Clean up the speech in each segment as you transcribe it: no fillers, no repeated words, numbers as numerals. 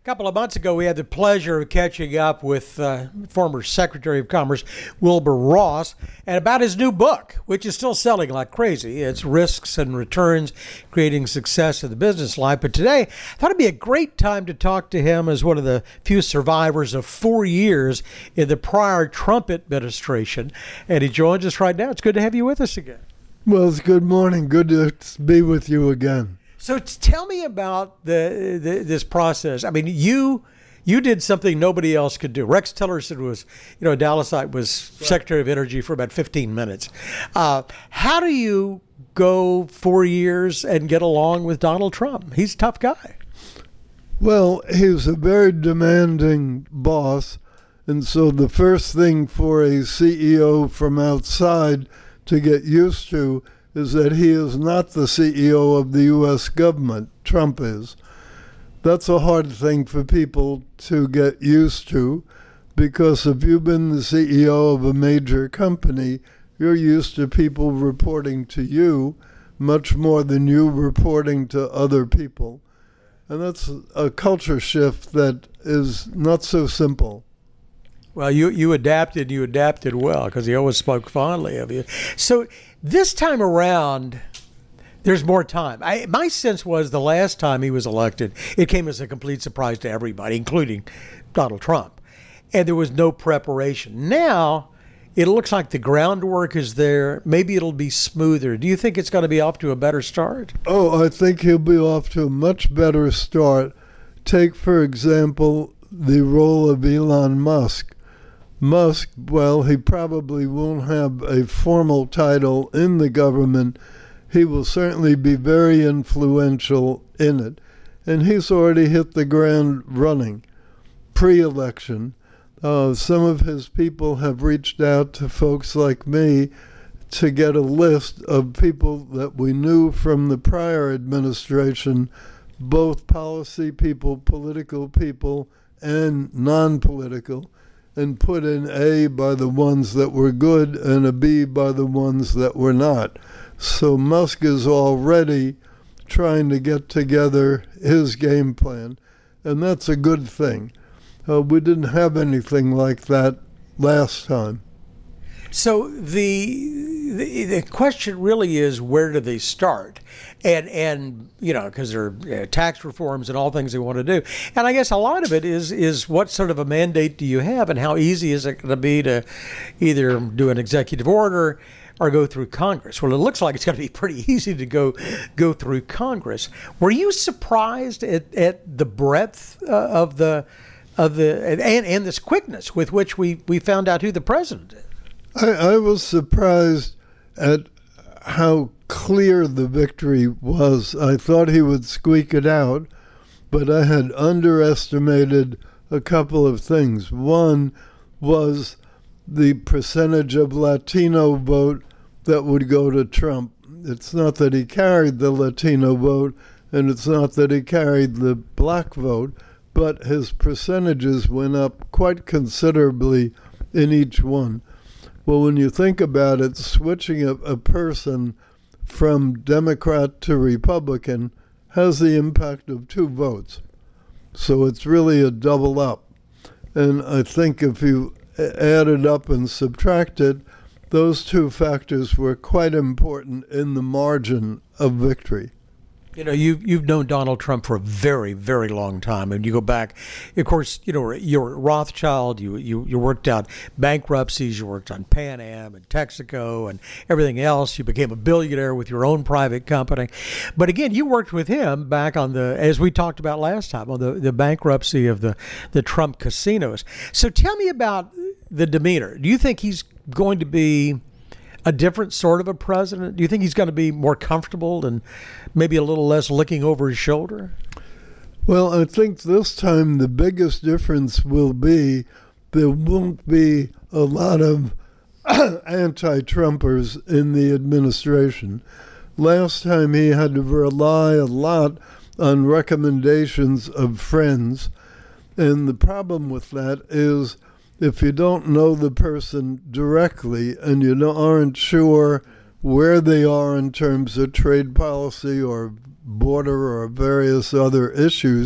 couple of months ago, we had the pleasure of catching up with former Secretary of Commerce Wilbur Ross and about his new book, which is still selling like crazy. It's Risks and Returns, Creating Success in the Business Life. But today, I thought it'd be a great time to talk to him as one of the few survivors of 4 years in the prior Trump administration. And he joins us right now. It's good to have you with us again. Well, it's good morning. Good to be with you again. So tell me about this process. I mean, you did something nobody else could do. Rex Tillerson was, Dallasite was Secretary of Energy for about 15 minutes. How do you go 4 years and get along with Donald Trump? He's a tough guy. Well, he's a very demanding boss. And so the first thing for a CEO from outside to get used to is that he is not the CEO of the U.S. government. Trump is. That's a hard thing for people to get used to, because if you've been the CEO of a major company, you're used to people reporting to you much more than you reporting to other people. And that's a culture shift that is not so simple. Well, you adapted well, because he always spoke fondly of you. So this time around, there's more time. My sense was the last time he was elected, it came as a complete surprise to everybody, including Donald Trump. And there was no preparation. Now, it looks like the groundwork is there. Maybe it'll be smoother. Do you think it's going to be off to a better start? Oh, I think he'll be off to a much better start. Take, for example, the role of Elon Musk. Musk, well, he probably won't have a formal title in the government. He will certainly be very influential in it. And he's already hit the ground running pre-election. Some of his people have reached out to folks like me to get a list of people that we knew from the prior administration, both policy people, political people, and non-political, and put an A by the ones that were good and a B by the ones that were not. So Musk is already trying to get together his game plan, and that's a good thing. We didn't have anything like that last time. So the question really is, where do they start? And because there are tax reforms and all things they want to do. And I guess a lot of it is what sort of a mandate do you have, and how easy is it going to be to either do an executive order or go through Congress? Well, it looks like it's going to be pretty easy to go through Congress. Were you surprised at the breadth of the and this quickness with which we found out who the president is? I was surprised at how clear the victory was. I thought he would squeak it out, but I had underestimated a couple of things. One was the percentage of Latino vote that would go to Trump. It's not that he carried the Latino vote, and it's not that he carried the black vote, but his percentages went up quite considerably in each one. Well, when you think about it, switching a person from Democrat to Republican has the impact of 2 votes. So it's really a double up. And I think if you add it up and subtract it, those 2 factors were quite important in the margin of victory. You've known Donald Trump for a very, very long time, and you go back. Of course, you're at Rothschild. You worked out bankruptcies. You worked on Pan Am and Texaco and everything else. You became a billionaire with your own private company. But again, you worked with him back on as we talked about last time, on the bankruptcy of the Trump casinos. So tell me about the demeanor. Do you think he's going to be a different sort of a president? Do you think he's going to be more comfortable and maybe a little less looking over his shoulder? Well, I think this time the biggest difference will be there won't be a lot of anti-Trumpers in the administration. Last time he had to rely a lot on recommendations of friends, and the problem with that is if you don't know the person directly and you aren't sure where they are in terms of trade policy or border or various other issues,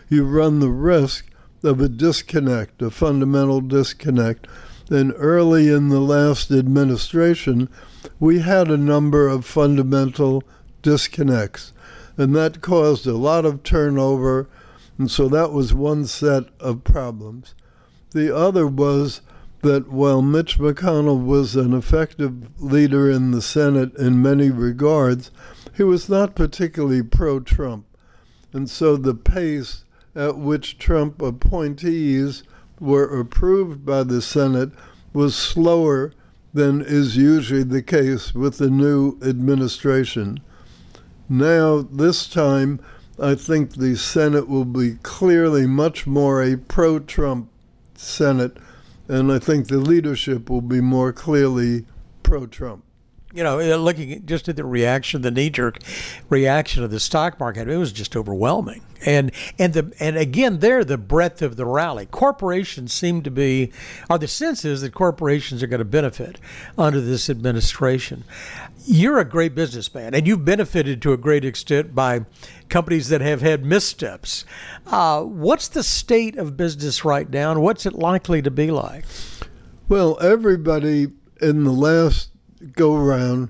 you run the risk of a disconnect, a fundamental disconnect. And early in the last administration, we had a number of fundamental disconnects, and that caused a lot of turnover, and so that was one set of problems. The other was that while Mitch McConnell was an effective leader in the Senate in many regards, he was not particularly pro-Trump. And so the pace at which Trump appointees were approved by the Senate was slower than is usually the case with the new administration. Now, this time, I think the Senate will be clearly much more a pro-Trump Senate, and I think the leadership will be more clearly pro-Trump. You know, looking just at the reaction, the knee-jerk reaction of the stock market, it was just overwhelming. And again, the breadth of the rally. Corporations seem to be, or the sense is that corporations are going to benefit under this administration. You're a great businessman, and you've benefited to a great extent by companies that have had missteps. What's the state of business right now, and what's it likely to be like? Well, everybody in the last go-round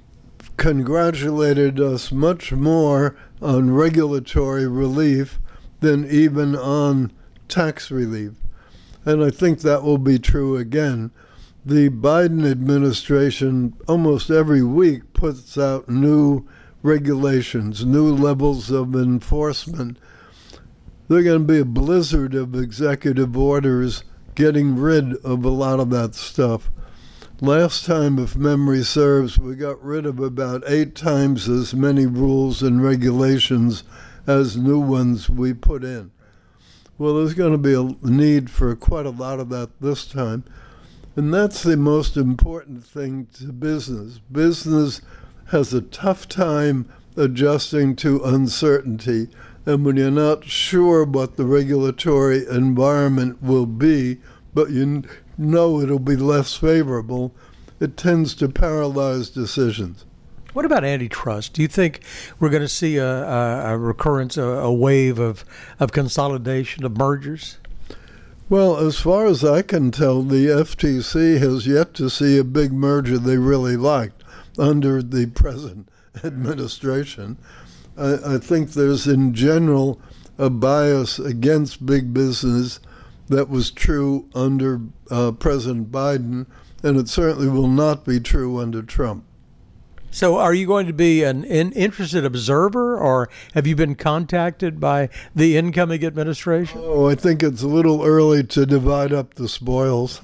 congratulated us much more on regulatory relief than even on tax relief. And I think that will be true again. The Biden administration almost every week puts out new regulations, new levels of enforcement. There's going to be a blizzard of executive orders getting rid of a lot of that stuff. Last time, if memory serves, we got rid of about 8 times as many rules and regulations as new ones we put in. Well, there's going to be a need for quite a lot of that this time. And that's the most important thing to business. Business has a tough time adjusting to uncertainty. And when you're not sure what the regulatory environment will be, but you know it'll be less favorable, it tends to paralyze decisions. What about antitrust? Do you think we're going to see a recurrence, a wave of consolidation, of mergers? Well, as far as I can tell, the FTC has yet to see a big merger they really liked under the present administration. I think there's in general a bias against big business that was true under President Biden, and it certainly will not be true under Trump. So are you going to be an interested observer, or have you been contacted by the incoming administration? Oh, I think it's a little early to divide up the spoils.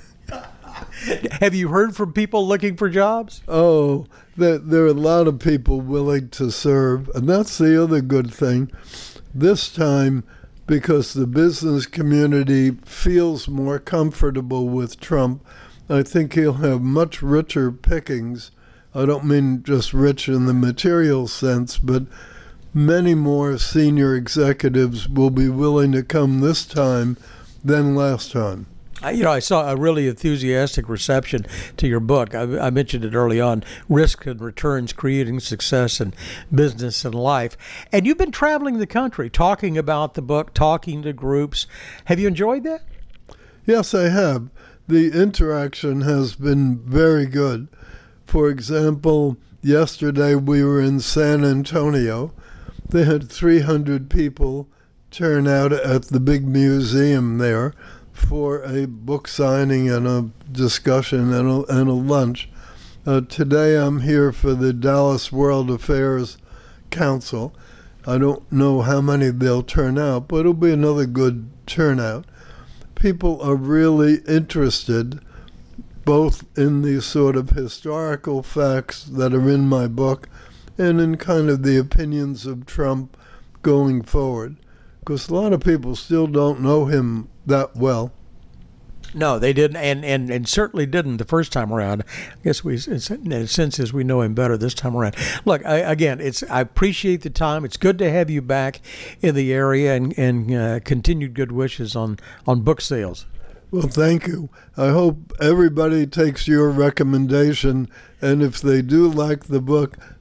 Have you heard from people looking for jobs? Oh, there are a lot of people willing to serve, and that's the other good thing. This time, because the business community feels more comfortable with Trump, I think he'll have much richer pickings. I don't mean just rich in the material sense, but many more senior executives will be willing to come this time than last time. I saw a really enthusiastic reception to your book. I mentioned it early on, Risk and Returns, Creating Success in Business and Life. And you've been traveling the country, talking about the book, talking to groups. Have you enjoyed that? Yes, I have. The interaction has been very good. For example, yesterday we were in San Antonio. They had 300 people turn out at the big museum there for a book signing and a discussion and a lunch. Today I'm here for the Dallas World Affairs Council. I don't know how many they'll turn out, but it'll be another good turnout. People are really interested both in the sort of historical facts that are in my book and in kind of the opinions of Trump going forward. Because a lot of people still don't know him that well. No, they didn't, and certainly didn't the first time around. I guess in a sense, we know him better this time around. Look, I appreciate the time. It's good to have you back in the area, and continued good wishes on book sales. Well, thank you. I hope everybody takes your recommendation, and if they do like the book,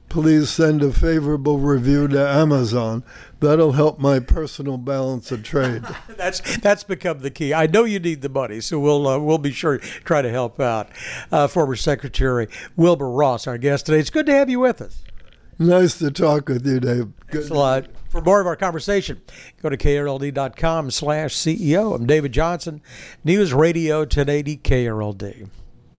please send a favorable review to Amazon. That'll help my personal balance of trade. That's become the key. I know you need the money, so we'll be sure to try to help out. Former Secretary Wilbur Ross, our guest today. It's good to have you with us. Nice to talk with you, Dave. Thanks a lot. For more of our conversation, go to krld.com/CEO. I'm David Johnson, News Radio 1080 KRLD.